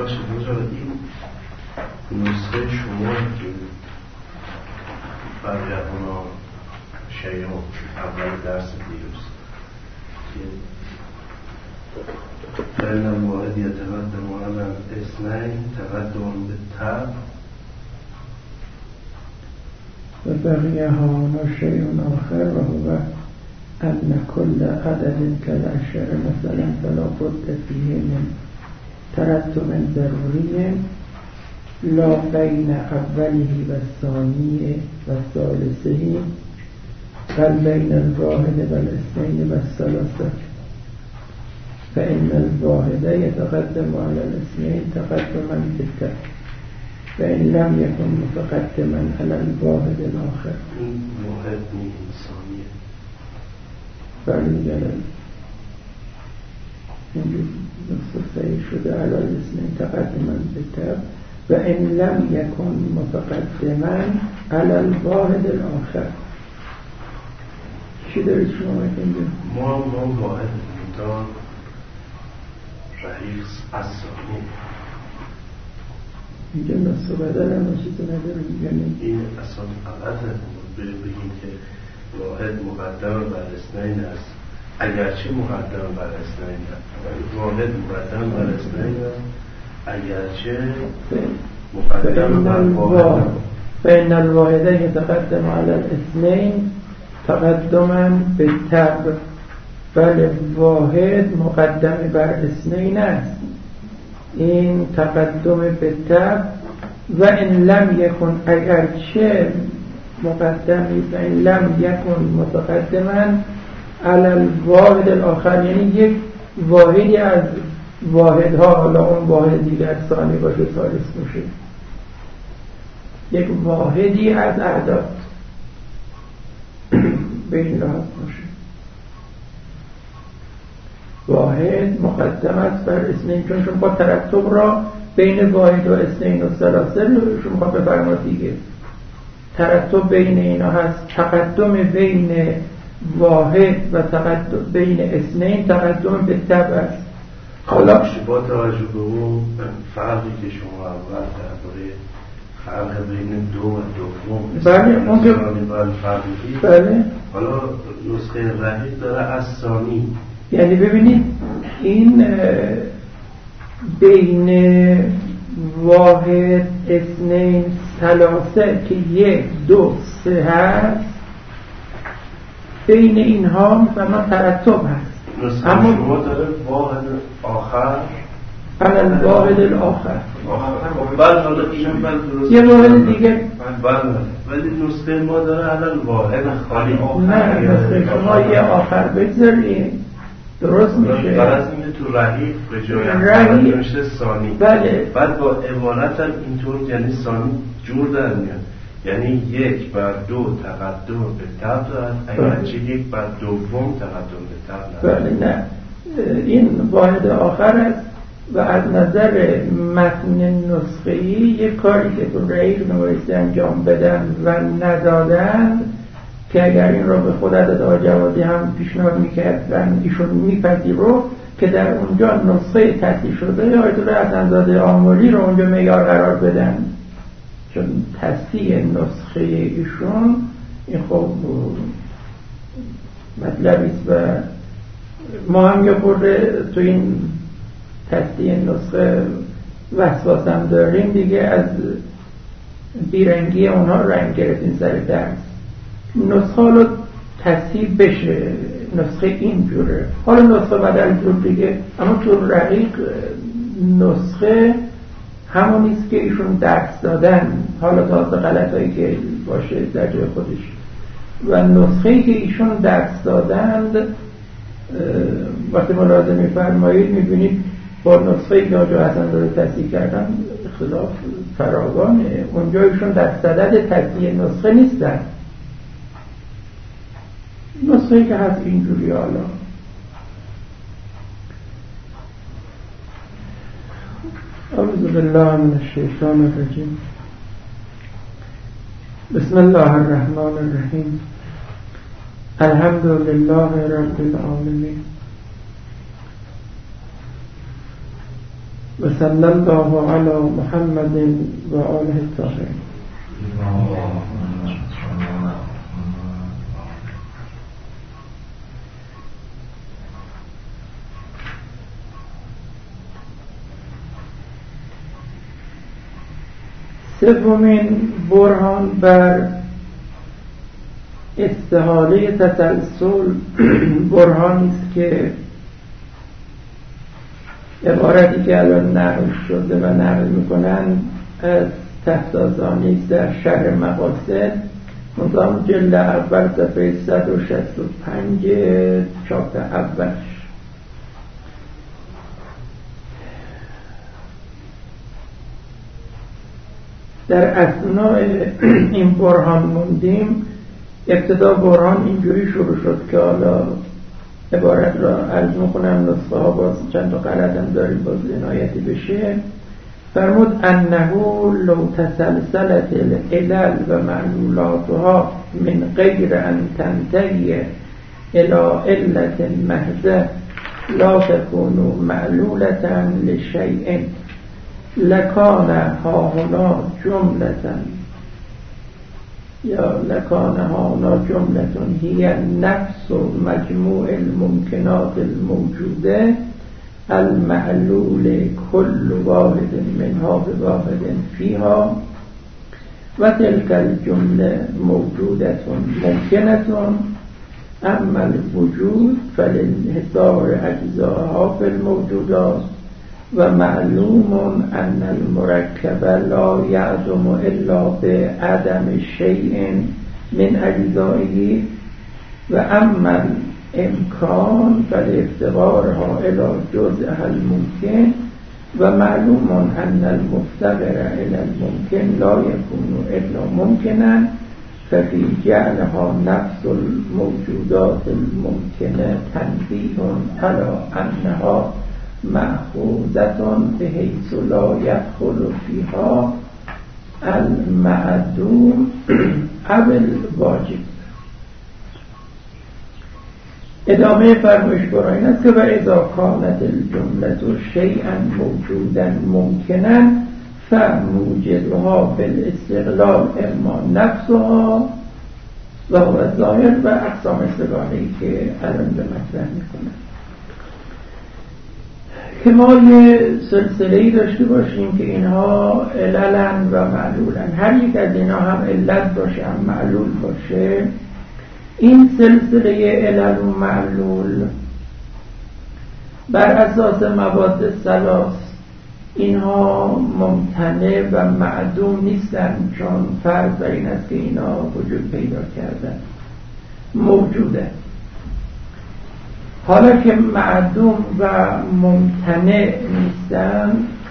ببخشید مجرد این نسخه شما که فرقه‌ها شیعه اول درس دیروز که فإن الواحد يتقدم على الاثنين تقدم بالتاب وبقي هنا شيء آخر وهو أن كل عدد كالعشر مثلا فلا بد فيه من ترتب ضروري لا بين أوله والثاني والثالثه بل بين الواحد والاثنين والثلاثة فإن الواحد يتقدم على الاثنين تقدما بالتاب فإن لم يكن متقدما على الواحد الآخر واحد إنسانية فلجلال نصف شده على الاثنين تقدما بالتاب وإن لم يكن متقدما على الواحد الآخر چی دارید شما میکنید؟ ما واحد مدار رئیس اصانی اینجا نصف بدل هم چیزی نداریم میگنیم این اصلا غلطه بگیم که واحد مقدم بر اثنین است اگرچه مقدم بر اثنین است واحد مقدم بر اثنین است اگرچه مقدم بر واحد فإن الواحد يتقدم على الاثنين تقدما بالتبع بل واحد مقدم بر اثنین است این تقدم بالتبع و ان لم یکن اگرچه مقدمی و ان لم یکن متقدما علی الواحد الاخر یعنی یک واحدی از واحدها حالا اون واحد دیگر ثانی باشه ثالث باشه یک واحدی از اعداد به این لحاظ باشه واحد مقدم است بر اثنین چون شما ترتب را بین واحد و اثنین و ثلاثه شما بفرمایید دیگه ترتب بین اینا هست تقدم بین واحد و تقدم بین اثنین تقدم به تبع است حالا با توجه به اون فرقی که شما اول درباره فرق بین دو و دوم بله اون که بله حالا نسخه رحیق داره از ثانی یعنی ببینید این بین واحد اثنین ثلاثه که یک دو سه هست بین اینها مثلا ترتب هست نسخه اما شما داره واحد آخر على الواحد الاخر بله حالا این درست یه واحد دیگه بله ولی نسخه ما داره على الواحد خالی نه نسخه شما یه آخر بگذارید درست میشه فرض اینه تو رحیق به جای رحیق میشه ثانی بله بعد با عبارت هم اینطور یعنی ثانی جور در میاد یعنی یک بر دو تقدم به تبع دارد اگرچه یک بر دوم تقدم به تبع بله نه این واحد آخر است و از نظر متن نسخه‌ای یک کاری که تو رحیق نویسی انجام بدن و ندادن که اگر این رو به خود عدد آجوادی هم پیشنهاد میکردن ایشون میپذیرفت که در اونجا نسخه تصحیح شده آیت الله حسن‌زاده آملی رو اونجا معیار قرار بدن چون تصحیح نسخه ایشون این خب مطلبی است و ما هم یه خورده تو این تصحیح نسخه وسواس هم داریم دیگه از بیرنگی اونها رنگ گرفتیم سر درس نسخه رو تصحیح بشه نسخه اینجوره حالا نسخه بدل جور دیگه اما تو رقیق نسخه همونیست که ایشون درس دادن حالا تازه غلطایی که باشه در جای خودش و نسخه‌ای که ایشون درس دادند وقتی ملاحظه می‌فرمایید می‌بینید با نسخه‌ای که آقا حسن‌زاده تصحیح کردن خلاف فراوانه اونجا ایشون در صدد تصحیح نسخه نیستن نسخه‌ای که هست اینجوری حالا اعوذ بالله من الشیطان الرجیم بسم الله الرحمن الرحیم الحمد لله رب العالمین و صلی الله علی محمد و آله الطاهرین. سومین برهان بر استحاله تسلسل برهانی است که عبارتی که الان نقل شده و نقل میکنن از تفتازانی است در شرح مقاصد، منظام جلد اول صفحه 165 چاپ اولش. در اثناء این برهان موندیم. ابتدا برهان اینجوری شروع شد که حالا عبارت را عرض میکنم، نسخه ها باز چند تا غلط هم داریم باز عنایتی بشه. فرمود انه لو تسلسلت العلل و معلولاتها من غیر ان تنتهی الى علت محضه لا تكون معلولة لشيء لکان هاهنا جملة یا لکان هاهنا جملة هی نفس مجموع الممکنات الموجوده المعلول كل واحد منها بواحد فيها و تلك الجمله موجوده ممکنه اما الوجود فلانحصار اجزائها في الموجودات و معلوم ان المرکب لا يعدم الا بعدم شيء من اجزائه و اما الامکان فلافتقارها الى جزءها الممکن و معلوم ان المفتقر الى الممکن لا يكون الا ممکنا ففي جعلها نفس الموجودات الممکنه تنبیه على انها مأخوذة بحيث لا يدخل فيها المعدوم او الواجب. ادامه فرمایش برای این است که و اذا کانت الجملة شیئا موجودا ممکنا فموجدها بالاستقلال اما نفسها و هو الظاهر و اقسام سگانه‌ای که الان به مطرح میکنه. که ما یه سلسله‌ای داشته باشیم که اینها عللن و معلولن، هر یک از اینها هم علت باشه هم معلول باشه. این سلسله علل و معلول بر اساس مواد ثلاث اینها ممتنع و معدوم نیستن، چون فرض بر این است که اینها وجود پیدا کردن، موجوده. حالا که معدوم و ممتنع نیستن،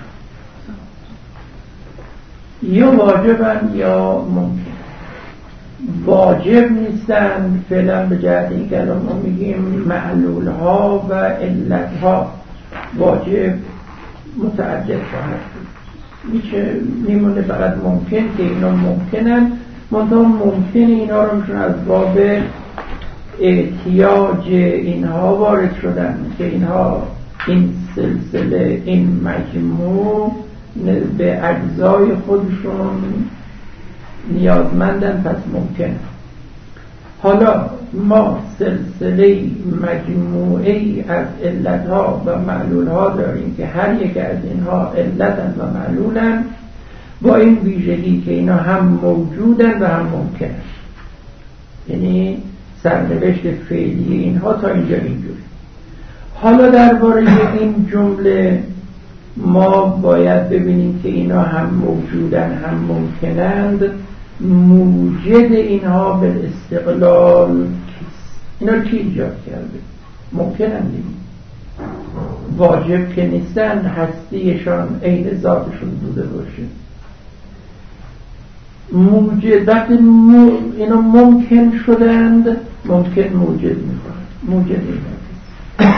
یا واجبن یا ممکن. واجب نیستن فعلا به جهت این که الان ما میگیم معلول ها و علت ها واجب متعدد خواهد بود، میشه میمونه فقط ممکن که اینا ممکنن، منتها ممکن اینا رو میشون از باب احتیاج اینها وارد شدن که اینها این سلسله این مجموع به اجزای خودشون نیازمندن، پس ممکن. حالا ما سلسله مجموعی از علتها و معلولها داریم که هر یک از اینها علتن و معلولن، با این ویژگی که اینا هم موجودن و هم ممکنن. یعنی سرنوشت فعلی اینها تا اینجا اینجوری. حالا درباره این جمله ما باید ببینیم که اینا هم موجودن هم ممکنند. موجد اینها به استقلال کیست؟ اینا کی ایجاد کرده؟ ممکنند دیگه، واجب که نیستن هستیشان عین ذاتشون بوده باشه. موجدت اینا ممکن شدند، ممکن موجد میکنند. موجد اینا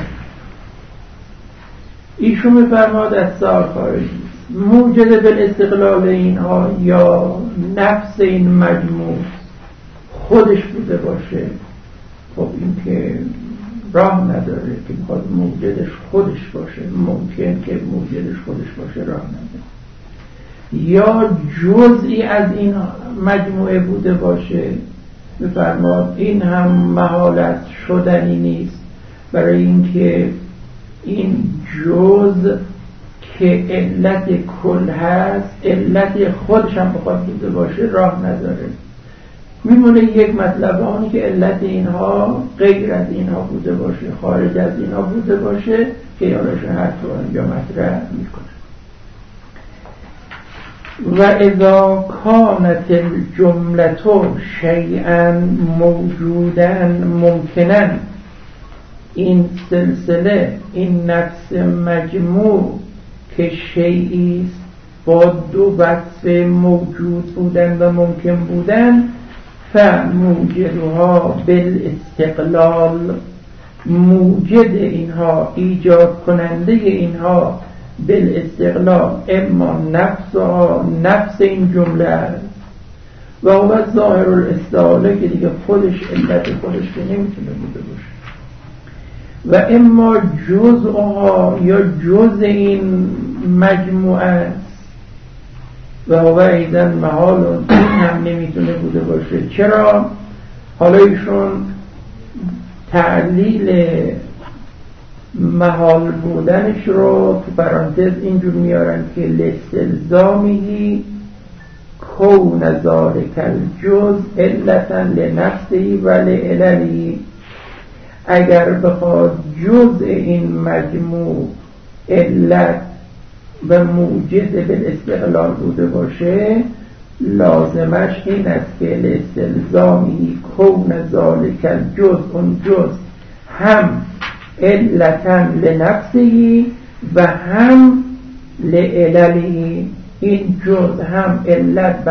ایشون میفرماد از سال خارجی موجد به استقلال اینها یا نفس این مجموع خودش بوده باشه. خب این که راه نداره که بخواد موجدش خودش باشه. ممکن که موجد موجدش خودش باشه راه نداره. یا جزئی از این مجموعه بوده باشه، بفرماد این هم محالت شدنی نیست، برای اینکه این جز که علت کل هست علت خودش هم بخواد بوده باشه راه نداره. میمونه یک مطلب، آنی که علت اینها غیر از اینها بوده باشه، خارج از اینها بوده باشه، که یارش حرف رو اینجا مطرح میکنه. و اذا کانت الجملة شیئا موجودا ممکنا، این سلسله، این نفس مجموع که شیئی است با دو وصف موجود بودن و ممکن بودن، فموجدها بالاستقلال، موجد اینها، ایجاد کننده اینها بالاستقلال، اما نفس این جمله است و هو ظاهر الاستعاله، که دیگه خودش علت خودش که نمیتونه بوده باشه، و اما جزءها یا جزء این مجموعه است و هو ایضا محال، این هم نمیتونه بوده باشه. چرا؟ حالا ایشون تعلیل محال بودنش رو تو پرانتز اینجور میارن که لستلزامی کون ذالک الجزء علتا لنفسه و لعلله، اگر بخواد جزء این مجموع علت و موجد بالاستقلال بوده باشه، لازمش این است که لاستلزامی کون ذالک الجزء، اون جزء هم علتا لنفسه و هم لعلله، این جزء هم علت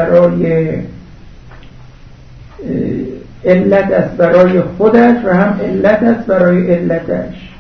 است برای خودش و هم علت است برای علتش.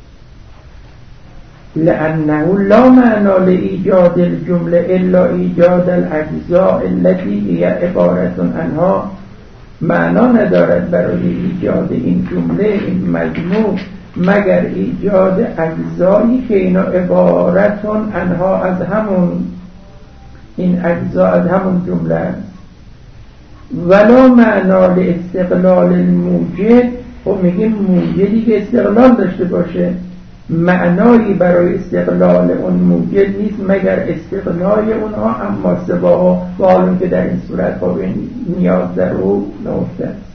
لأنه لا معنی لإيجاد الجمله الا ایجاد الاجزاء التي هي عبارة عنها، معنا ندارد برای ایجاد این جمله، این مجموع، مگر ایجاد اجزایی که اینا عبارت عنها، از همون این اجزا، از همون جمله است. ولا معنا لاستقلال الموجد، خب میگیم موجدی که استقلال داشته باشه، معنایی برای استقلال اون موجد نیست مگر استقلال اونها، اما سباها و حالون که در این صورت با نیاز در او نهفته است.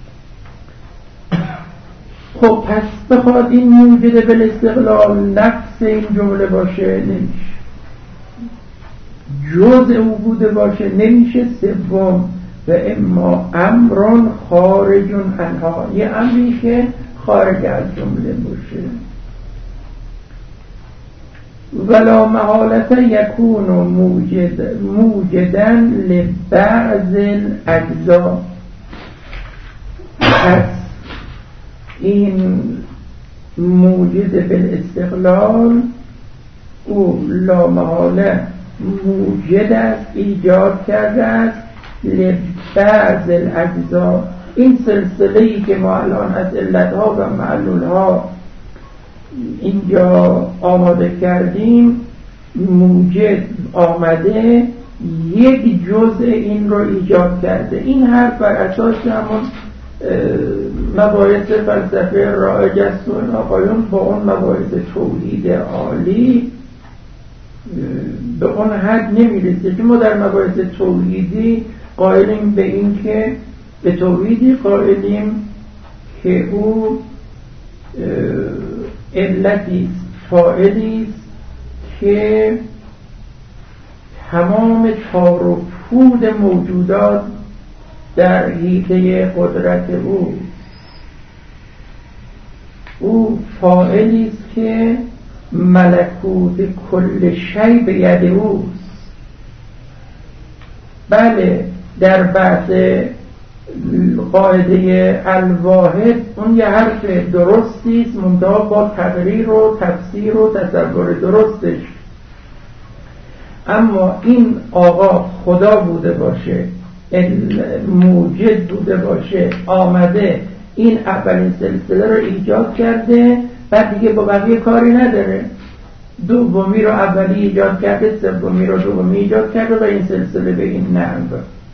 خب پس بخواد این موجد بالاستقلال نفس این جمله باشه نمیشه، جزء او بوده باشه نمیشه. سوم و اما امران خارج عنها، یه امری که خارج از جمله باشه. ولا محالت یکون موجدا لبعض الاجزاء، پس این موجد بالاستقلال او لا محاله موجد است، ایجاد کرده است لبعض الاجزاء. این سلسله‌ای که ما الان از علتها و معلولها اینجا آماده کردیم، موجد آمده یک جزء این رو ایجاد کرده. این حرف بر اساس همون مباحث فلسفه رایج است و این آقایون با اون مباحث توحید عالی به اون حد نمیرسه که ما در مباحث توحیدی قائلیم به این که به توحیدی قائلیم که او علتی فاعلی است که تمام تار و پود موجودات در حیطه قدرت او فاعلی است که ملکوت کل شیء به ید اوست. بله در بحث قاعده الواحد اون یه حرف درستی است، منتها با تقریر و تفسیر و تصور درستش. اما این آقا خدا بوده باشه، موجد بوده باشه، آمده این اولین سلسله رو ایجاد کرده، بعد دیگه با بقیه کاری نداره. دومی رو اولی ایجاد کرده، سومی رو دومی ایجاد کرده و این سلسله به این نحو.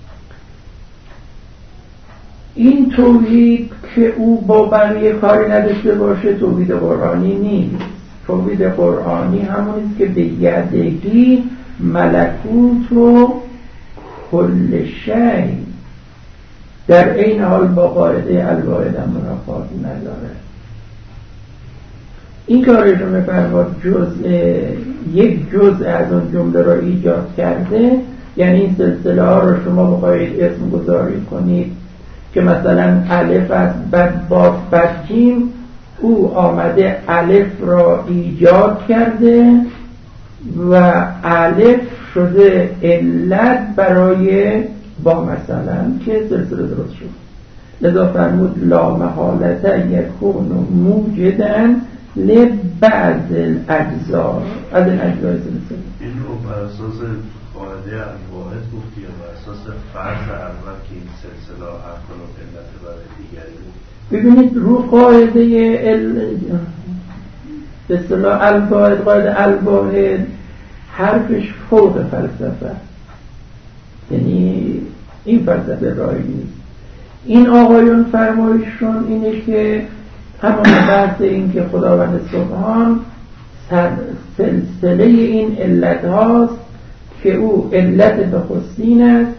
این توحید که او با بقیه کاری نداشته باشه توحید قرآنی نیست. توحید قرآنی همونیست که به یدگی ملکوت و کل شی در این حال با قاعده الواحد هم منافات نداره. این کارش رو میفرماد یک جزء از اون جمله رو ایجاد کرده، یعنی این سلسله ها رو شما بخواهید اسم گذاری کنید که مثلا الف است، بعد با بعد جیم، او آمده الف را ایجاد کرده و الف شده علت برای با مثلا که سلسله درست شد. لذا فرمود لا محالت یکون موجدن لبعض الاجزاء از این اجزای سلسله. این رو بر اساس قاعده الواحد گفتی یا بر اساس فرض اول که این سلسله حق و علت برای دیگری بود؟ ببینید رو قاعده به اصطلاح الواحد، قاعده الواحد حرفش فوق فلسفه، یعنی این فلسفه راهی نیست. این آقایون فرمایششون اینه که همون بحث این که خداوند سبحان سلسله این علت هاست که او علت بخصین است،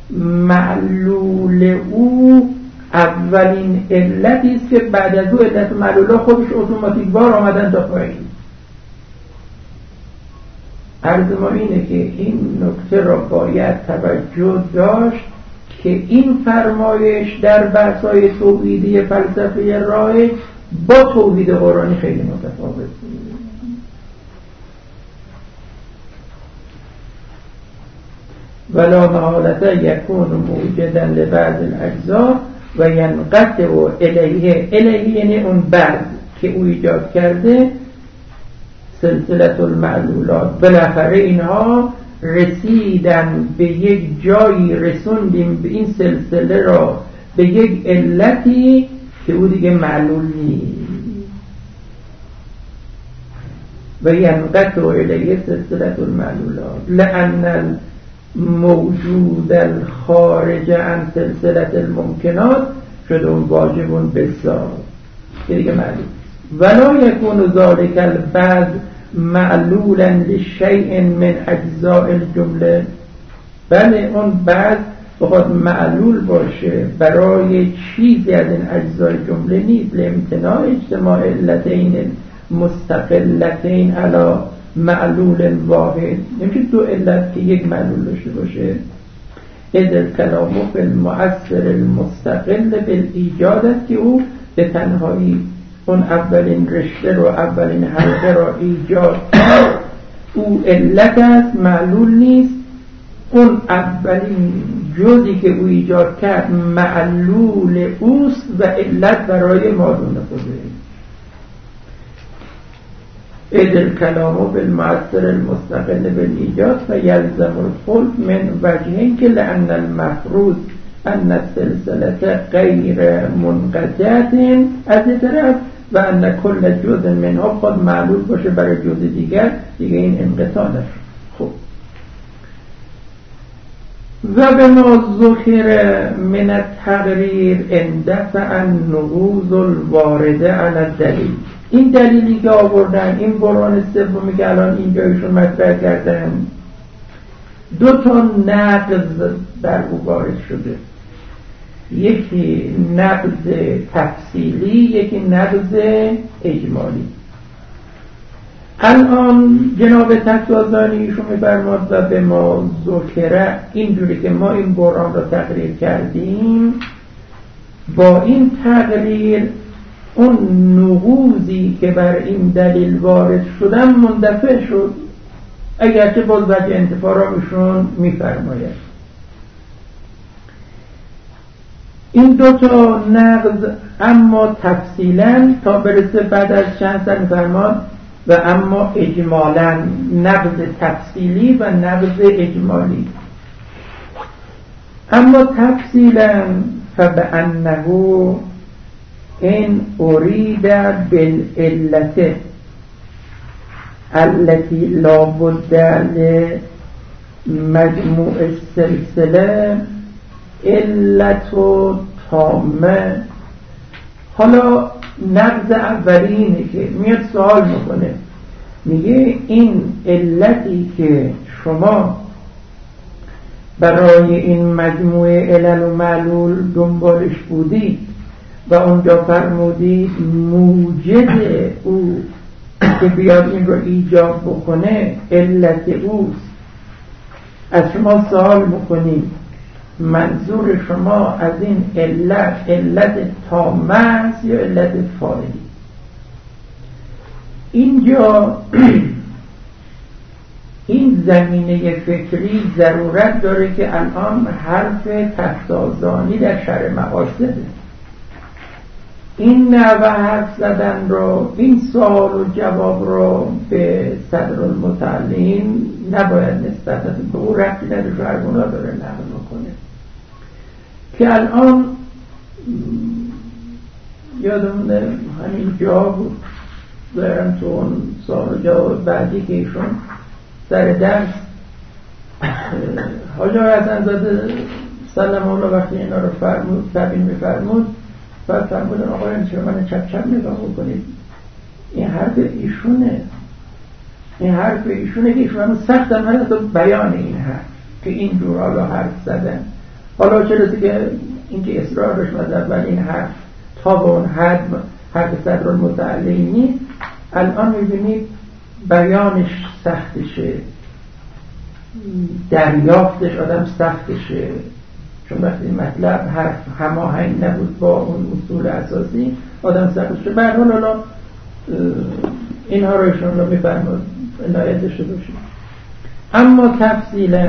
معلول او اولین علتی است که بعد از او علت معلوله خودش اتوماتیک بار آمدن تا پایین. عرض ما اینه که این نکته را باید توجه داشت که این فرمایش در بحث‌های توحیدی فلسفه رایج با توحید قرآنی خیلی متفاوت. ولا محالت یکون موجدا لبعض الاجزاء و ینقطع الیه یعنی اون بعد که او ایجاد کرده سلسله المعلولات. بالاخره اینها رسیدن به یک جایی، رسوندیم به این سلسله را به یک علتی که او دیگه معلول نیست. و ینقطع الیه سلسله المعلولات لأن موجود الخارج عن سلسله الممکنات شده اون واجبون بسار که دیگه معلول. ولا یکون ذالک البعض معلولا لشیء من اجزاء الجمله، بله اون بعض بخواد معلول باشه برای چیزی از این اجزای جمله نیست. لامتناع اجتماع علتین مستقلتین علی معلول واحد، نمیشه دو علت که یک معلول داشته باشه. اذ الکلام فی المؤثر المستقل بالایجاد است که او به تنهایی اون اولین رشته رو، اولین حلقه رو ایجاد کرد، او علت است، معلول نیست. اون اولین جزئی که او ایجاد کرد معلول اوست و علت برای مادون خوده. اذ الکلام بالمؤثر المستقل بالایجاد فیلزم الخلف من وجهین که لأن المفروض ان السلسله غیر منقطعه از این طرف و ان کل جزء منها خود معلول باشه برای جزء دیگر این انقطاع نشه. خب و به ما ذکر من التقریر اندفع النقوض الوارده علی الدلیل. این دلیلی که آوردن، این برهان سومی که الان اینجایشون مطرح کردن، دو تا نقض در او وارد شده، یکی نقض تفصیلی، یکی نقض اجمالی. الان جناب تقوی‌زانی ایشون می‌فرماد و به ما ذکر، اینجوری که ما این برهان را تقریر کردیم، با این تقریر اون نقوضی که بر این دلیل وارد شدن مندفع شد، اگرچه باز وجه انتفاع را ایشون می‌فرماید. این دو تا نقض اما تفصیلا تا برسه بعد از چند سال می‌فرماد و اما اجمالا، نقض تفصیلی و نقض اجمالی. اما تفصیلا فبأنه این ارید بالعلت، التي لا بد لمجموع السلسله علت تامه. حالا نقض اولی اینه که میاد سوال میکنه، میگه این علتی که شما برای این مجموعه علل و معلول دنبالش بودید و اونجا فرمودید موجد او که بیاد این رو ایجاد بکنه علت اوست. از شما سوال میکنیم منظور شما از این علت تامه است یا علت فاعلی؟ اینجا این زمینه فکری ضرورت داره که الان حرف تفسازانی در شرح مقاصده. این نوع حرف زدن رو، این سوال و جواب رو به صدرالمتعلین نباید نسبت به او ربطی نداره، فرمونا داره نقل میکنه که الان یادمونه همین جا بود دارم تو اون سوال و جواب بعدی که ایشون سر درس حاج آقای حسن‌زاده سلام الله وقتی اینا رو فرمود تبیین می‌فرمود بعد فرمودن آقایان چرا من چپ چپ نگاه می‌کنید؟ این حرف ایشونه، این حرف ایشونه که ایشون سخت هم هست بیان این حرف که این جور حالا حرف زدن. حالا چرا که اینکه اصرارش مذهب ولی این حرف تا به اون حد حرف صدرالمتعلین نیست. الان می‌بینید بیانش سختشه، دریافتش آدم سختشه، چون وقتی مطلب حرف هماهنگ نبود با اون اصول اساسی آدم سختشه. به هر حال حالا اینها رو ایشون رو میفرماد عنایت داشته باشید. اما تفصیلا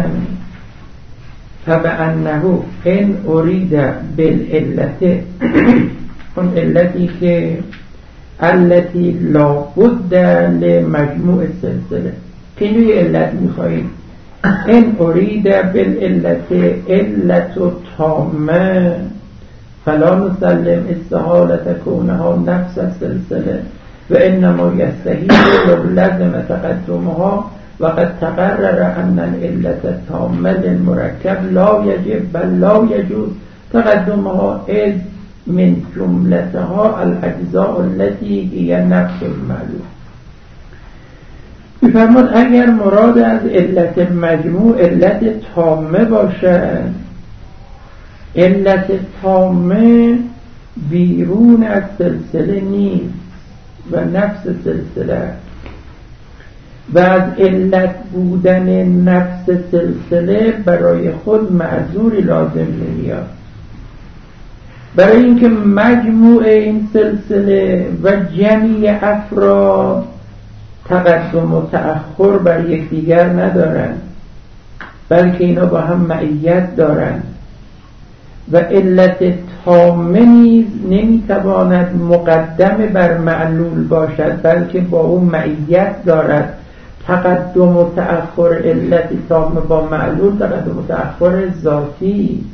فبأنه ان ارید بالعلت اون علتی که التي لا بد لمجموع السلسله که نوی علت میخواهید ان ارید بالعلت علت تامه فلا نسلم استحالت کونها نفس السلسله و انما یستحیل لو لزم تقدمها وقد تقرر ان العلت التامه للمرکب لا یجب بل لا یجوز تقدمها اذ من جملتها الاجزاء التي هي نفس المعلوم. می‌فرماد اگر مراد از علت مجموع علت تامه باشد، علت تامه بیرون از سلسله نیست و نفس سلسله و از علت بودن نفس سلسله برای خود معذوری لازم نمیاد. برای اینکه مجموع این سلسله و جمعی افراد تقدم و تأخر بر یکدیگر ندارند، بلکه اینا با هم معیت دارند و علت تامه نیز نمیتواند مقدم بر معلول باشد، بلکه با اون معیت دارد. تقدم و تأخر علت تامه با معلول تقدم و تأخر ذاتی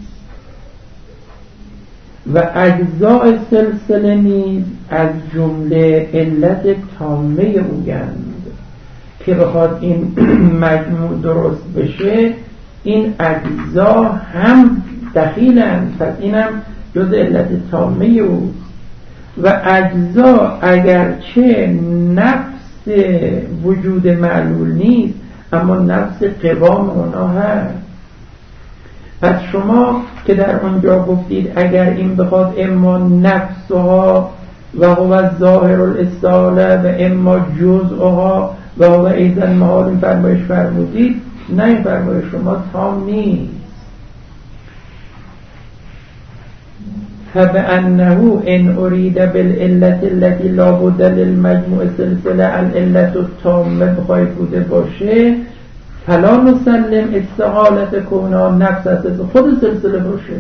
و اجزاء سلسله نیز از جمله علت تامه اویند که بخواد این مجموع درست بشه این اجزا هم دخیلند، پس اینم جز علت تامه اوست و اجزا اگرچه نفس وجود معلول نیست اما نفس قوام اونا هست. پس شما که در اونجا گفتید اگر این بخواد اما نفسها و هو ظاهر الاستعاله و اما جزءها و هو ایضا محال این فرمایش فرمودید، نه این فرمایش شما تام نیست. فبأنه ان اريد بالعلت التي لا بد للمجموع سلسله العلت التامه بخواهی بوده باشه فلا نسلم استحالت کونها نفس از خود سلسله باشه،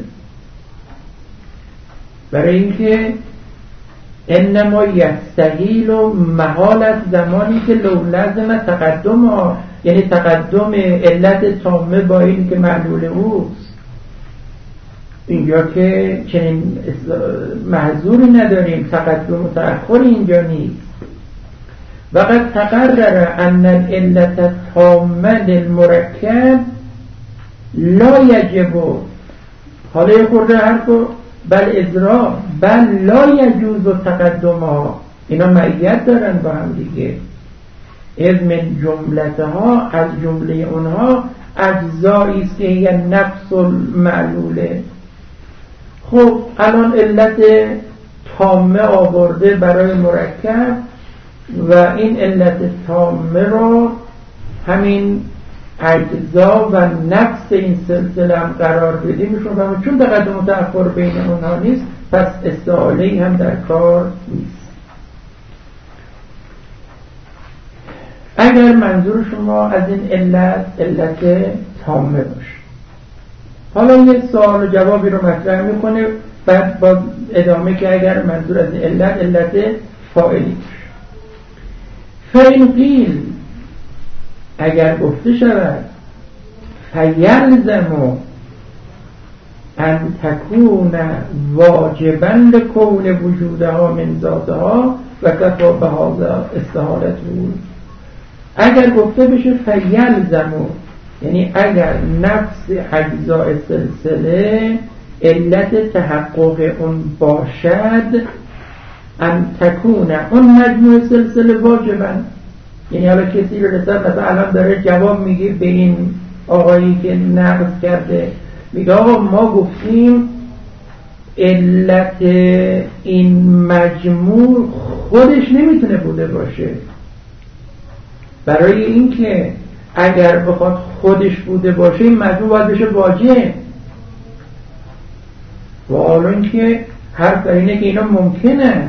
برای اینکه انما یستحیل و محالت زمانی که لو لازم تقدم ها، یعنی تقدم علت تامه با این که معلول اوست. اینجا که چنین محظوری نداریم، تقدم و تأخر اینجا نیست. وقد تقرر ان العلة التامة للمرکب لا یجب، حالا یه خورده حرفو بل ازرا بل لا یجوز تقدمها، اینا معیت دارن با هم دیگه. از من جملتها، از جمله اونها اجزایی است که هی نفس المعلوله. خب الان علت تامه آورده برای مرکب و این علت تامه رو همین اجزا و نفس این سلسله هم قرار بدیم میشون، چون تقدم و تأخر بین اونها نیست پس استعاله‌ای هم در کار نیست. اگر منظور شما از این علت تامه باشه، حالا یه سوال و جوابی رو مطرح میکنه بعد با ادامه که اگر منظور از این علت فاعلی باشه. فإن قیل، اگر گفته شود فیلزم ان تکون واجبا لکون وجودها من ذاتها و کفا بهذا استحالته، اگر گفته بشه فیلزم یعنی اگر نفس اجزاء سلسله علت تحقق اون باشد، ان تکون اون مجموع سلسله واجبا، یعنی حالا کسی رو مثلا الان داره جواب میگه به این آقایی که نقض کرده، میگه آقا ما گفتیم علت این مجموع خودش نمیتونه بوده باشه، برای اینکه اگر بخواد خودش بوده باشه این مجموع باید بشه واجب، و حالا اینکه حرف در اینه که اینا ممکنه.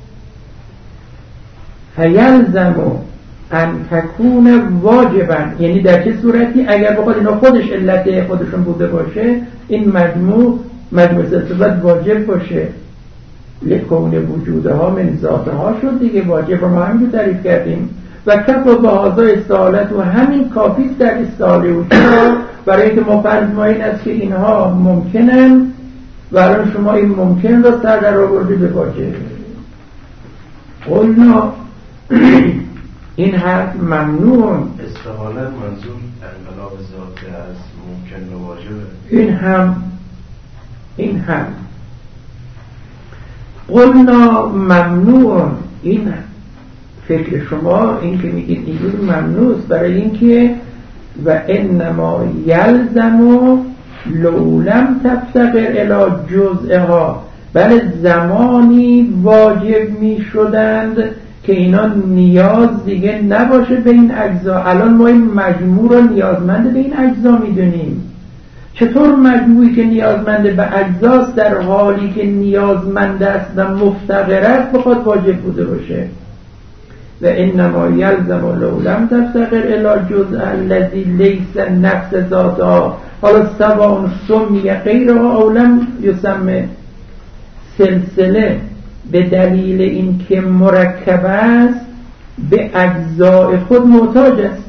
فیلزم ان تکون واجبا، یعنی در چه صورتی؟ اگر بخواد اینا خودش علت خودشون بوده باشه این مجموع سلسله واجب باشه. لکون وجودها من ذاتها شد دیگه، واجب رو ما همین تعریف کردیم. و کفا بهذا استحالت، و همین کافی در استحاله وجود برای اینکه ما فرض ما این است که اینها ممکنن و الان شما این ممکن را سر در آوردی به واجب. قلنا این حرف ممنوع. استحاله منظور انقلاب ذاتی از ممکن و واجبه. این هم قلنا ممنوع، این فکر شما این که میگید اینجور ممنوع است، برای اینکه و انما یلزم لو لم تفتقر الی جزئها، بله زمانی واجب می شدند که اینا نیاز دیگه نباشه به این اجزا. الان ما این مجموع رو نیازمند به این اجزا میدونیم. چطور مجموعی که نیازمند به اجزاست در حالی که نیازمند است و مفتقر است بخواد واجب بوده باشه؟ و انما یلزم لو لم تفتقر الی جزء الذی لیس نفس ذاتها، حالا سواء سمی غیرها او لم یسمى، سلسله به دلیل اینکه مرکب است به اجزاء خود محتاج است.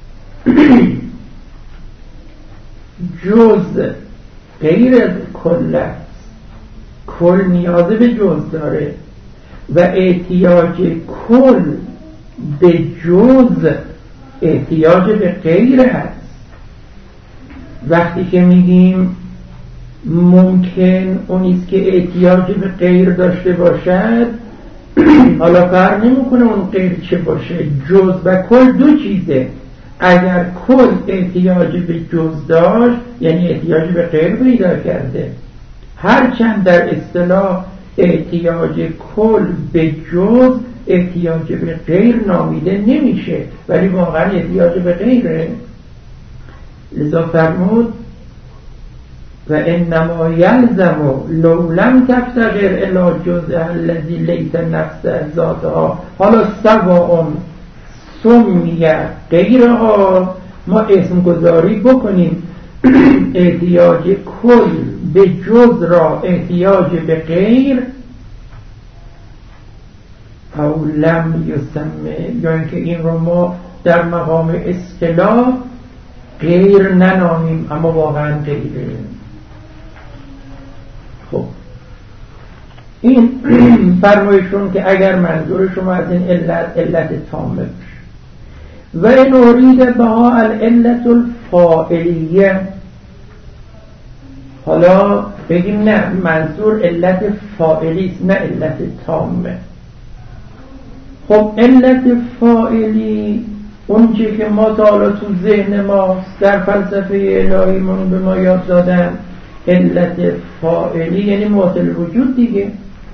جزء غیر از کل است، کل نیاز به جزء داره و احتیاج کل به جزء احتیاج به غیر است. وقتی که میگیم ممکن اونیست که احتیاج به غیر داشته باشد، حالا فرق نمیکنه اون غیر چه باشه، جزء و کل دو چیزه. اگر کل احتیاج به جزء داشت یعنی احتیاج به غیر پیدا کرده، هرچند در اصطلاح احتیاج کل به جزء احتیاج به غیر نامیده نمیشه ولی واقعا احتیاج به غیره. لذا فرمود و انما یلزم لو لم تفتقر الی جزء الذی لیس نفس ذاتها، حالا سواء سمی غیرها، ما اسم گذاری بکنیم احتیاج کل به جزء را احتیاج به غیر، او لم یسمى، یا اینکه این رو ما در مقام اصطلاح غیر ننامیم اما واقعا غیره. خب این فرمایشون که اگر منظور شما از این علت تامه باشه. و این ارید بها العلت الفاعلیه، حالا بگیم نه منظور علت فاعلی است نه علت تامه. خب علت فاعلی اون چی که ما تا حالا تو ذهن ما در فلسفه الهیمون به ما یاد دادن، علت فاعلی یعنی معطل وجود دیگه.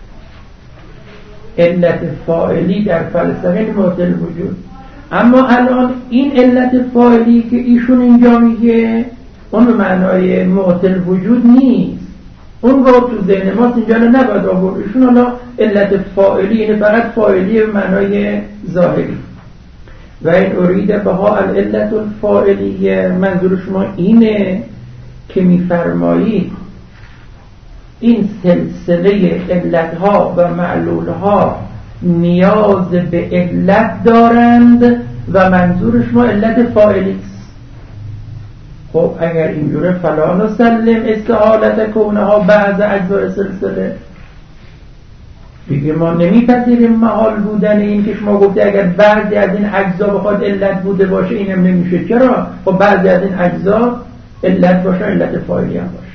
علت فاعلی در فلسفه یعنی معطل وجود. اما الان این علت فاعلی که ایشون اینجا میگه اون به معنای معطل وجود نیست، اون رو تو ذهن ما اینجا نباید آورد. ایشون حالا علت فاعلی یعنی فقط فاعلی به معنای ظاهری. و این ارید بها العلت الفاعلیه، منظور شما اینه که میفرمایید این سلسله علتها و معلولها نیاز به علت دارند و منظور شما علت فاعلی است. خب اگر اینجوره فلا نسلم استحالت کونها بعض اجزاء سلسله، دیگه ما نمیپذیریم محال بودن این که شما گفته اگر بعضی از این اجزا بخواد علت بوده باشه اینم نمیشه. چرا؟ خب بعضی از این اجزا علت باشه، علت فاعلی هم باشه.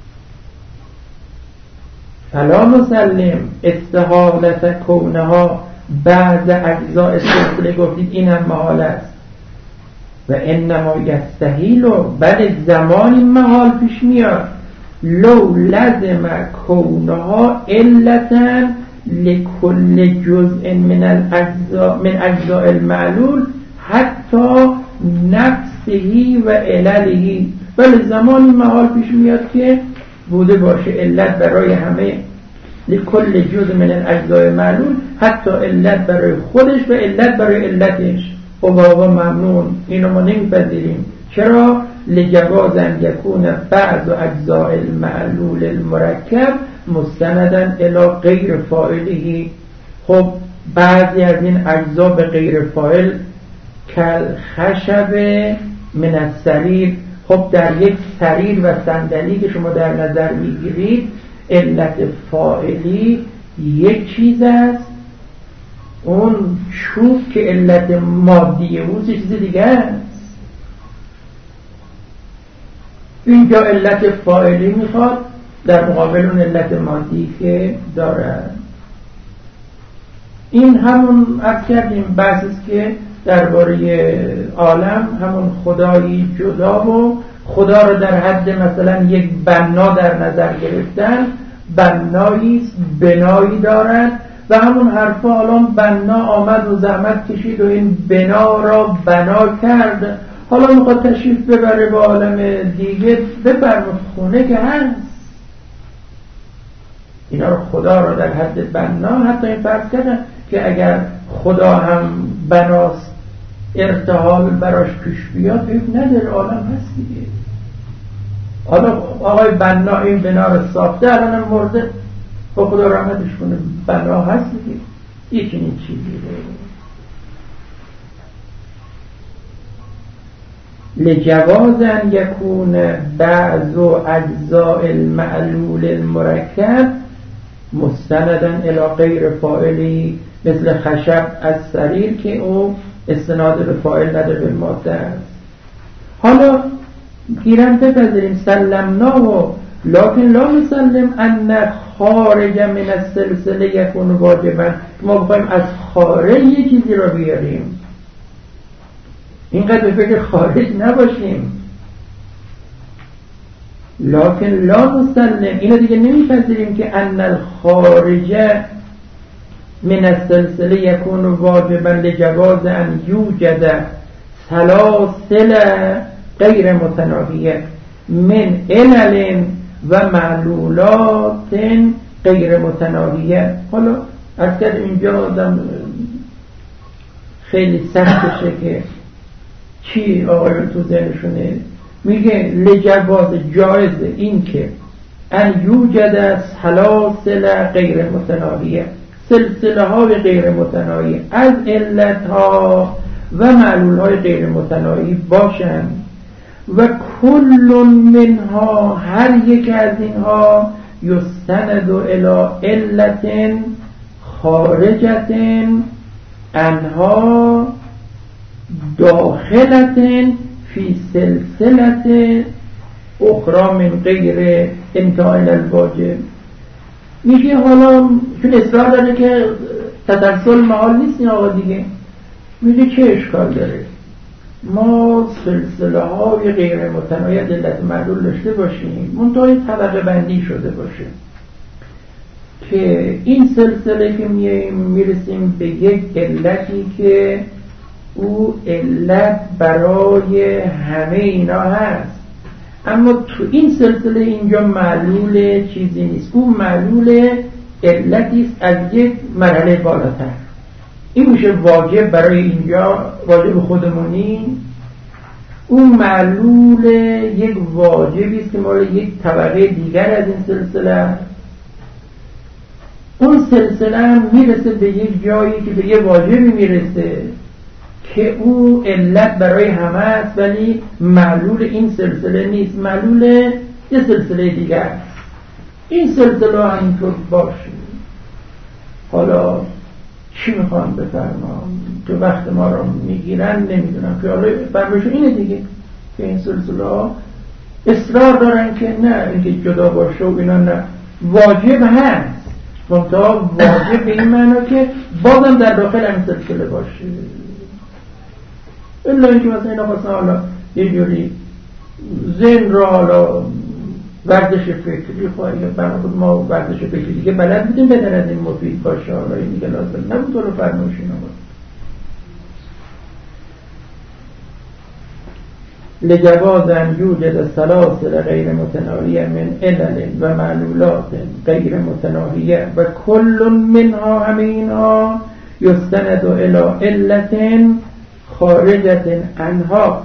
فلا نسلم استحالت کونها بعض اجزاء سلسله، گفتید اینم محال است. و انما یستحیل، بعد زمانی محال پیش میاد لو لزم کونها علتا لكل جزء من اجزاء المعلول حتی نفسه و علله. ولی زمانی محال پیش میاد که بوده باشه علت برای همه، لكل جزء من اجزاء معلول، حتی علت برای خودش و علت برای علتش. و بابا ممنون، اینو ما نمیپذیریم. چرا؟ لجواز ان یکون بعض اجزاء المعلول المرکب مستنداً الی غیر فاعله. خب بعضی از این اجزا به غیر فاعل کل خشب من السریر. خب در یک سریر و صندلی که شما در نظر میگیرید علت فاعلی یک چیز است، اون چوب که علت مادی اوست چیز دیگه است. اینجا علت فاعلی میخواد در مقابل اون علت مادی که دارد. این همون عرض کردیم بحث است که درباره عالم همون خدایی جدا و خدا رو در حد مثلا یک بنا در نظر گرفتن. بناییست، بنایی دارد و همون حرفا الان بنا آمد و زحمت کشید و این بنا را بنا کرد، حالا میخواد تشریف ببره به عالم دیگه، بفرمود خونه که هست. اینا رو خدا رو در حد بنا، حتی این فرض کردن که اگر خدا هم بناست ارتحال براش پیش بیاد یک نداره، عالم هست دیگه. حالا آقای بنا این بنا رو ساخته الان هم مرده، با خدا رحمتش کنه، بنا هست دیگه. یکی این چیزی لجواز ان یکون بعض اجزاء المعلول المرکب مستنداً الی غیر فاعلی، مثل خشب از سریر که او استناد به فاعل نداره، به ماده است. حالا گیرم بپذیریم سلمنا و لکن لا نسلم ان خارج من السلسله یکون واجبا. ما بخوایم از خارج یه چیزی رو بیاریم، اینقدر به فکر خارج نباشیم. لکن لا نسلم، اینو دیگه نمیپذیریم که ان الخارج من السلسله یکون واجبا لجواز ان یوجد سلاسل غیر متناهیه من علل و معلولات غیر متناهیه. حالا اصلا اینجا آدم خیلی سختشه که چی آقایون تو ذهنشونه. میگه لجواز جایزه این که ان یوجد سلاسل غیر متناهیه، سلسله های غیر متناهی از علت ها و معلول های غیر متناهی باشند و کل منها، هر یک از اینها یستند الی علة خارجة عنها داخلة فی سلسلة اخرى من غیر انتهاء الواجب. میگه حالا چون اصرار داره که تسلسل محال نیست این آقا دیگه، میگه چه اشکال داره ما سلسله های غیر متناهی علت معلول داشته باشیم، منتهای طبقه بندی شده باشه که این سلسله که میرسیم به یک علتی که او علت برای همه اینا هست، اما تو این سلسله اینجا معلول چیزی نیست، او معلول علتی است از یک مرحله بالاتر. این میشه واجب برای اینجا، واجب خودمونی. اون معلول یک واجبی است که مال یک طبقه دیگر از این سلسله. اون سلسله هم میرسه به یک جایی که به یک واجبی میرسه که او علت برای همه است، ولی معلول این سلسله نیست، معلول یه سلسله دیگر است. این سلسله همینطور باشه. حالا چی میخوام بفرمام تو وقت ما رو میگیرن نمیدونم که حالا فرمایشون اینه دیگه که این سلسله ها اصرار دارن که نه اینکه جدا باشه و اینا، نه واجب هست، منتها واجب به این معنا که بازم در داخل این سلسله باشه. الا اینکه مثلا اینا خواستن حالا یه جوری ذهن را حالا ورزش فکری خواهی برنامه ما ورزش فکری دیگه بلد بودیم بدن از این مفید باشه، حالا این دیگه لازم نبود رو فرمایش اینا بود. لجواز ان یوجد سلاسل غیر متناهیه من علل و معلولات غیر متناهیه و کل منها همه اینها یستند الی علت خارجة عنها،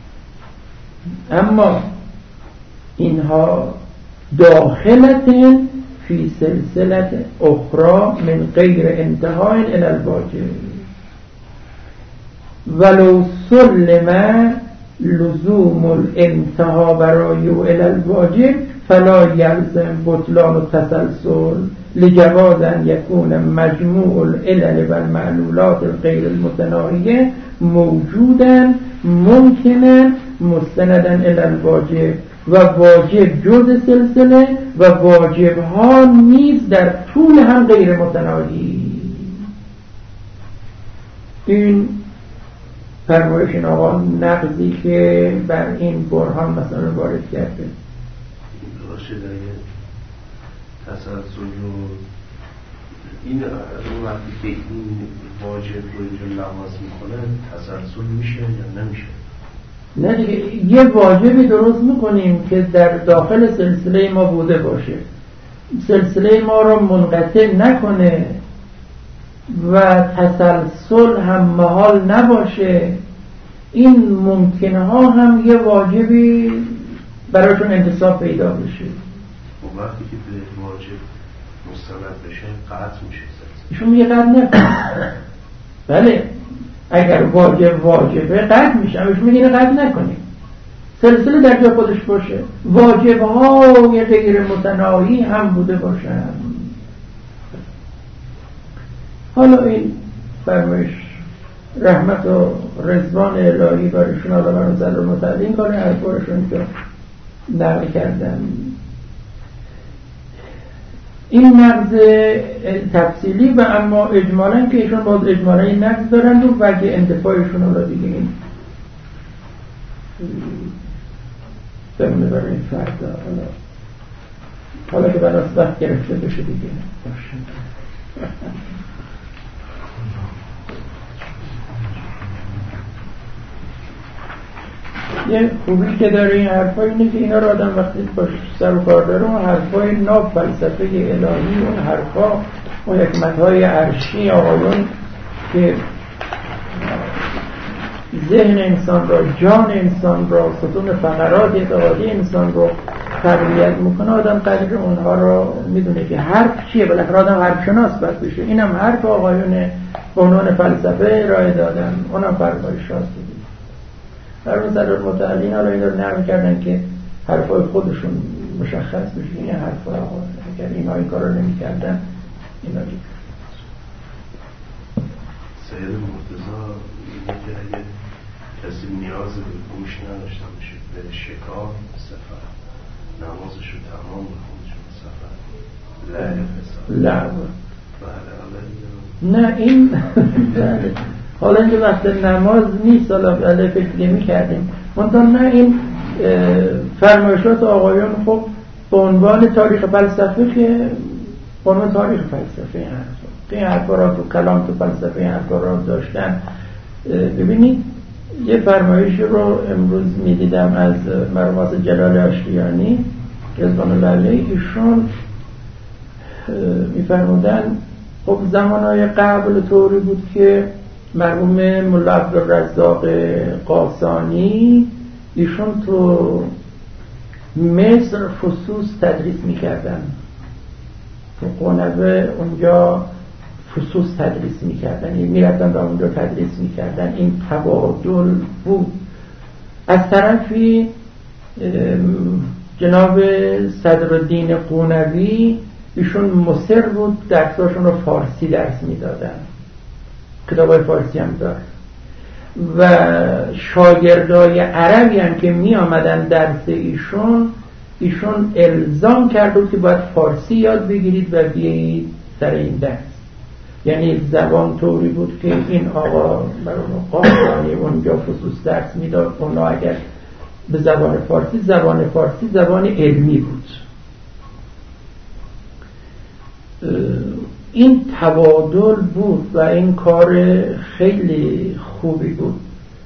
اما اینها داخلت فی سلسلة اخرى من غیر انتهاء الی الواجب ولو سلم لزوم الانتهاء برای الی الواجب فلا یلزم بطلان التسلسل لجواز ان یکون مجموع العلل و المعلولات الغیر المتناهیه موجودا ممکنا مستندا الی الواجب و واجب جز سلسله و واجب ها نیز در طول هم غیر متناهی. این فرمایش این آقا نقضی که بر این برهان مثلا وارد کرده باشه دیگه تسلسل رو این وقتی که این واجب رو اینجا لحاظ میکنه تسلسل میشه یا نمیشه؟ نه دیگه یه واجبی درست میکنیم که در داخل سلسله ما بوده باشه، سلسله ما رو منقطع نکنه و تسلسل هم محال نباشه. این ممکنه ها هم یه واجبی برایشون انتصاب پیدا بشه. و وقتی که به واجب مستند بشه قطع میشه ایشون میگه قطع نکنه. بله اگر واجبه قطع میشه، ایشون میگه اینو قطع نکنیم، سلسله در جا خودش باشه، واجب های غیر متناهی هم بوده باشن. حالا این فرمایش رحمت و رضوان الهی برشون حالا من زل و متعلیم کنه حرفارشون که نقل کردن. این نقض تفصیلی و اما اجمالا که ایشون باز اجمالا این نقض دارند و وجه انتفاعشون حالا دیگه این بمونه برای فردا، حالا که براست وقت گرفته بشه دیگه باشه. یه خوبی که داره این حرفا اینه که اینا رو آدم وقتی باش سر و کار داره اون حرفای ناب فلسفه الهی، اون حرفا اون حکمتهای عرشی آقایون که ذهن انسان را، جان انسان را، ستون فقرات اعتقادی انسان را تقویت میکنه، آدم قدر اونها را میدونه که حرف چیه. بالاخره آدم حرف شناس باید بشه. اینم حرف آقایون به عنوان فلسفه ارائه دادن، اونم فرمایشات در مثلا متعلین حالا این رو نقل کردن که حرفای خودشون مشخص بشه این حرفا. اگر اینا این کار رو نمی کردن اینا دیگه. سید مرتضی میگه که اگه کسی نیاز به گوش نداشته باشه به شکار سفر نمازش رو تمام بخونه چون سفر نه این حالا اینجا وقت نماز نیست، حالا بله فکر دیگه میکردیم منطقه. نه این فرمایشات آقایون خب به عنوان تاریخ فلسفه که به عنوان تاریخ فلسفه این حرفا را تو کلام تو فلسفه این حرفا را داشتن. ببینید یه فرمایش رو امروز میدیدم از مرحوم جلال آشتیانی رضوان الله علیه. ایشون میفرمودن خب زمانهای قبل طوری بود که مرحوم ملا عبدالرزاق قاسانی ایشون تو مصر فصوص تدریس میکردن، تو قونوه اونجا فصوص تدریس میکردن، میرفتن و اونجا تدریس میکردن. این تبادل بود. از طرفی جناب صدرالدین قونوی ایشون مصر بود، درساشون رو فارسی درس میدادن، کتابای فارسی هم داره. و شاگردای عربی هم که می آمدن درس ایشون الزام کرده که باید فارسی یاد بگیرید و بیایید سر این درس. یعنی زبان طوری بود که این آقا برای قاسانی اونجا خصوص درس میداد، اونا اگر به زبان فارسی زبان علمی بود. این تبادل بود و این کار خیلی خوبی بود.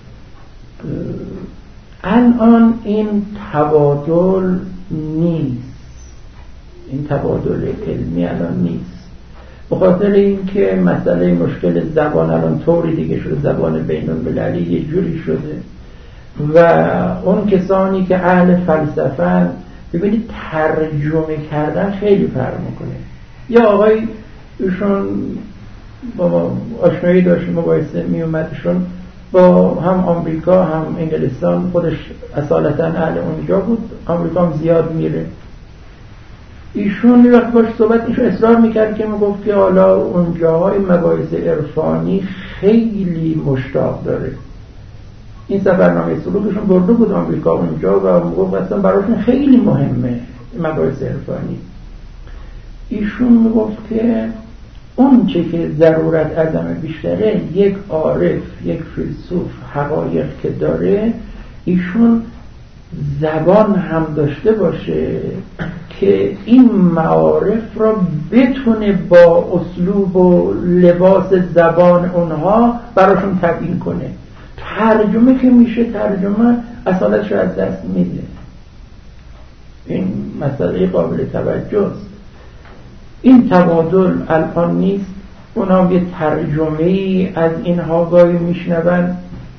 الان این تبادل نیست، این تبادل علمی الان نیست، به خاطر اینکه مسئله مشکل زبان الان طوری دیگه شده، زبان بین المللی یه جوری شده و اون کسانی که اهل فلسفه ببینید ترجمه کردن خیلی فرق میکنه. یا آقای ایشون با ما آشنایی داشت، مباحثه می اومدشون با هم آمریکا هم انگلستان، خودش اصالتا اهل اونجا بود، آمریکا هم زیاد میره. ایشون یه وقت باش صحبت ایشون اصرار میکرد که میگفت که حالا اونجاهای مباحث عرفانی خیلی مشتاق داره. این سفرنامه سلوکشون برده بود آمریکا اونجا و میگفت اصلا براشون خیلی مهمه مباحث عرفانی. ایشون میگفت که اون چه که ضرورت از همه بیشتره یک عارف، یک فیلسوف حقایق که داره، ایشون زبان هم داشته باشه که این معارف را بتونه با اسلوب و لباس زبان اونها براشون تبیین کنه. ترجمه که میشه ترجمه اصالتش از دست میده. این مسئله قابل توجه است. این تبادل الان نیست. اونا یه ترجمه‌ای از اینها گاهی میشنون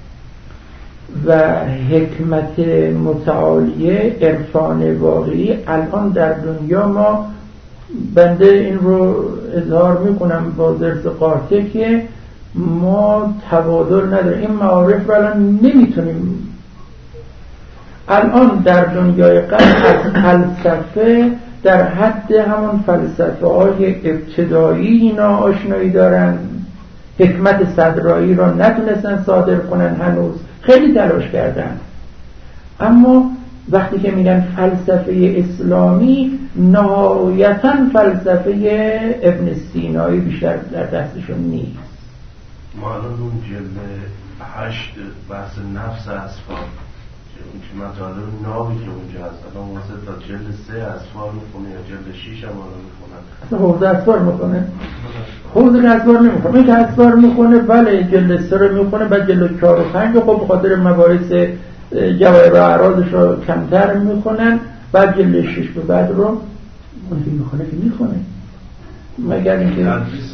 و حکمت متعالیه عرفان واقعی الان در دنیا ما، بنده این رو اظهار میکنم با ضرس قاطع که ما تبادل نداریم. این معارف رو الان نمیتونیم الان در دنیای قبل از فلسفه در حد همون فلسفه های ابتدایی اینا آشنایی دارن، حکمت صدرایی را نتونستن صادر کنن، هنوز خیلی تلاش کردن، اما وقتی که میگن فلسفه اسلامی نهایتاً فلسفه ابن سینایی بیشتر در دستشون نیست. ما الان اون جلد 8 بحث نفس اصفار که اون که مطالب نابی که اونجا هست الان واسه تا جلد 3 اصفار میخونه یا جلد 6 هم الان میخونن. اصلا حوض اصفار میخونه؟ حوض اصفار نمیخونه. این که اصفار میخونه بله جلد 3 رو میخونه، بعد جلد 4 و 5 خب بخاطر مباحث جواهر و اعراضش رو کمتر میخونن، بعد جلد 6 به بعد رو اون که میخونه که میخونه. مگر اینکه تدریس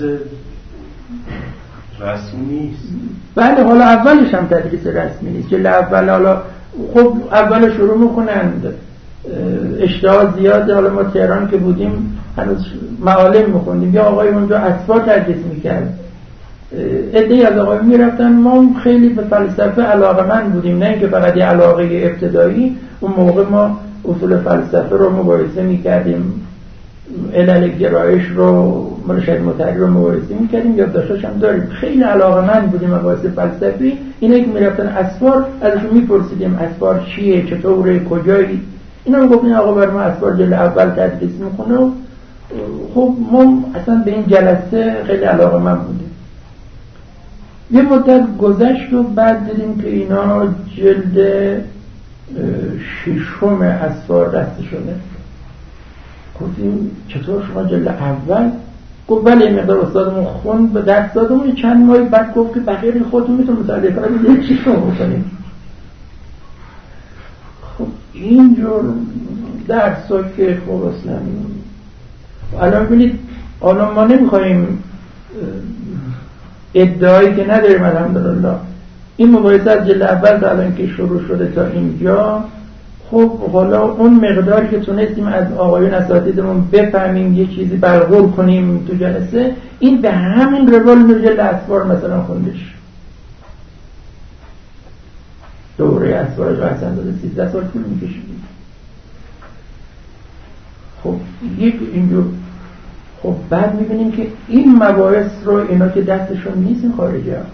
رسمی نیست. بله حالا اولش هم تدریس رسمی نیست. جلد اول حالا خب اول شروع میکنند، اشتها زیاده. حالا ما تهران که بودیم هنوز معالم میخوندیم، یا آقای اونجا اصفار تدریس میکرد، عده‌ای از آقای میرفتن. ما خیلی به فلسفه علاقه‌مند بودیم، نه اینکه فقط یه علاقه ابتدایی. اون موقع ما اصول فلسفه رو مباحثه میکردیم، علل گرایش رو مرشد مطهری رو مباحثه میکردیم، یادداشتاش هم داریم. خیلی علاقه‌مند بودیم مباحث فلسفی. اینا که میرفتن اسفار ازشون میپرسیدیم اسفار چیه، چطوره، کجایی. اینا میگفتن آقا بر ما اسفار جلد اول تدریس میکنه. خب ما اصلا به این جلسه خیلی علاقه‌مند بودیم. یه مدت گذشت و بعد دیدیم که اینا جلد 6 اسفار دست شده. گفتیم چطور شما جلد اول؟ گفت بله این مقدار استادمون خوند به درس دادمون. چند ماه بعد گفت که بقیه خودتون میتون مطالعه کنید چی شما بکنید. خب اینجور درسا که خب اصلا الان ببینید، الان ما نمیخوایم ادعایی که نداریم الحمدلله. این مباحثه از جلد اول تا الان که شروع شده تا اینجا، خب حالا اون مقداری که تونستیم از آقایون اساتیدمون بفهمیم، یه چیزی بلغور کنیم تو جلسه، این به همین روال جلد اسفار مثلا خوندش. دوره اسفارش اصلا داده 13 سال طول میکشید. خب یک اینجور. خب بعد میبینیم که این مباحث رو اینا که دستشون نیست این خارجی ها.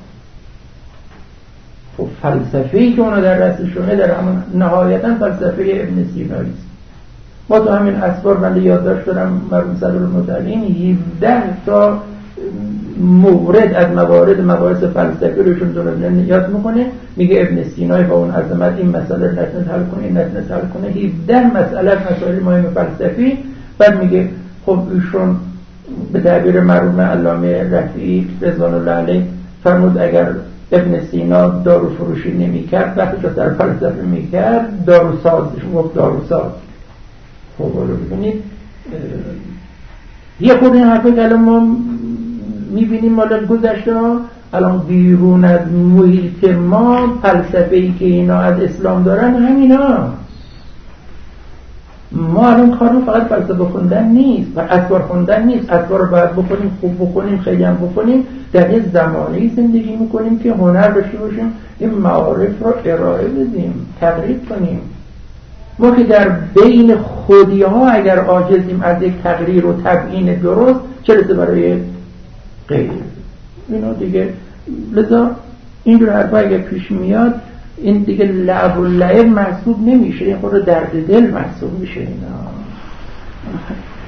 خب فلسفه‌ای که اونا در دستشونه در همون نهایتا فلسفه ابن سینایی است. ما تو همین اسفار بنده یادداشت دارم مرحوم صدرالمتعلین 17 تا مورد از مباحث فلسفی روشون دونه یاد میکنه. میگه ابن سینای با اون عظمت این مسئله نتونست حل کنه، این نتونست حل کنه. 17 مسئله مسائل مهم فلسفی. بعد میگه خب ایشون به تعبیر مرحوم علامه رفیعی رضوان الله علیه فرمود اگر ابن سینا دارو فروشی نمی کرد، وقتی که در فلسفه می کرد داروساز گفت داروساز. خب حالا ببینید یه خود این حرفه که الان ما می بینیم مال گذشته ها، الان بیرون از محیط ما فلسفه‌ای که اینا از اسلام دارن همینا. ما الان کارو فقط فلسفه خوندن نیست و اسفار خوندن نیست. اسفار رو باید بکنیم، خوب بکنیم، خیلی هم بکنیم. در یه زمانه‌ای زندگی میکنیم که هنر داشته باشیم، این معارف رو ارائه بدیم، تقریب کنیم. ما که در بین خودی ها اگر عاجزیم از یک تقریر و تبیین درست، چه رسه برای غیر اینا دیگه. لذا اینجور حرفا اگر پیش میاد این دیگه لعب و لعب محسوب نمیشه، این خود درد دل محسوب میشه اینا.